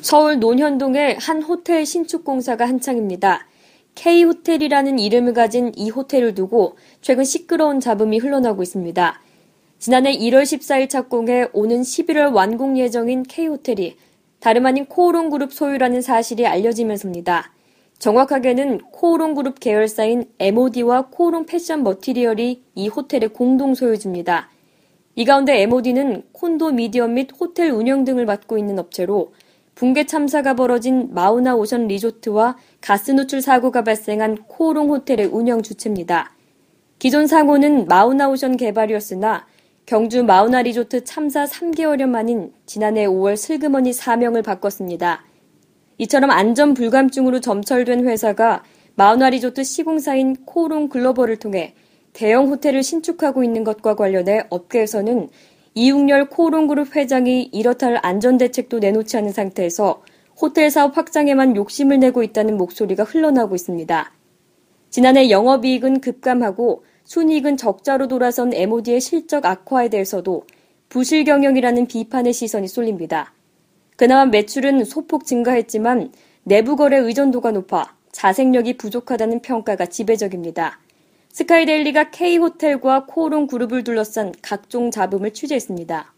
서울 논현동의 한 호텔 신축 공사가 한창입니다. K호텔이라는 이름을 가진 이 호텔을 두고 최근 시끄러운 잡음이 흘러나오고 있습니다. 지난해 1월 14일 착공해 오는 11월 완공 예정인 K호텔이 다름 아닌 코오롱그룹 소유라는 사실이 알려지면서입니다. 정확하게는 코오롱그룹 계열사인 MOD와 코오롱 패션 머티리얼이 이 호텔의 공동 소유주입니다. 이 가운데 MOD는 콘도 미디엄 및 호텔 운영 등을 맡고 있는 업체로 붕괴 참사가 벌어진 마우나 오션 리조트와 가스 누출 사고가 발생한 코오롱 호텔의 운영 주체입니다. 기존 상호는 마우나 오션 개발이었으나 경주 마우나 리조트 참사 3개월여 만인 지난해 5월 슬그머니 사명을 바꿨습니다. 이처럼 안전 불감증으로 점철된 회사가 마우나 리조트 시공사인 코오롱 글로벌을 통해 대형 호텔을 신축하고 있는 것과 관련해 업계에서는 이웅렬 코오롱그룹 회장이 이렇다 할 안전대책도 내놓지 않은 상태에서 호텔 사업 확장에만 욕심을 내고 있다는 목소리가 흘러나오고 있습니다. 지난해 영업이익은 급감하고 순이익은 적자로 돌아선 MOD의 실적 악화에 대해서도 부실 경영이라는 비판의 시선이 쏠립니다. 그나마 매출은 소폭 증가했지만 내부 거래 의존도가 높아 자생력이 부족하다는 평가가 지배적입니다. 스카이데일리가 K호텔과 코오롱 그룹을 둘러싼 각종 잡음을 취재했습니다.